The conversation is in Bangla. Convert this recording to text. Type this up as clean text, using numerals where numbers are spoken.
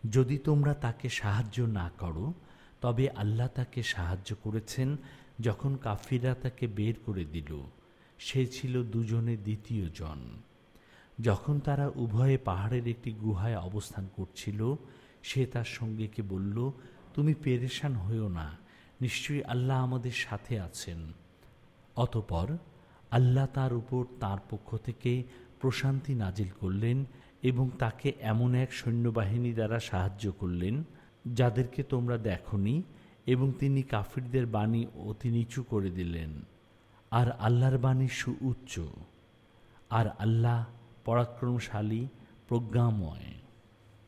যদি তোমরা তাকে সাহায্য না করো, তবে আল্লাহ তাকে সাহায্য করেছেন যখন কাফিররা তাকে বের করে দিল। সে ছিল দুজনে দ্বিতীয় জন। যখন তারা উভয়ে পাহাড়ের একটি গুহায় অবস্থান করছিল, সে তার সঙ্গীকে বলল, তুমি পেরেশান হইও না, নিশ্চয়ই আল্লাহ আমাদের সাথে আছেন। অতঃপর আল্লাহ তার উপর তাঁর পক্ষ থেকে প্রশান্তি নাজিল করলেন এবং তাকে এমন এক সৈন্যবাহিনী দ্বারা সাহায্য করলেন যাদেরকে তোমরা দেখনি, এবং তিনি কাফিরদের বাণী অতি নিচু করে দিলেন। আর আল্লাহর বাণী সুউচ্চ, আর আল্লাহ পরাক্রমশালী, প্রজ্ঞাময়।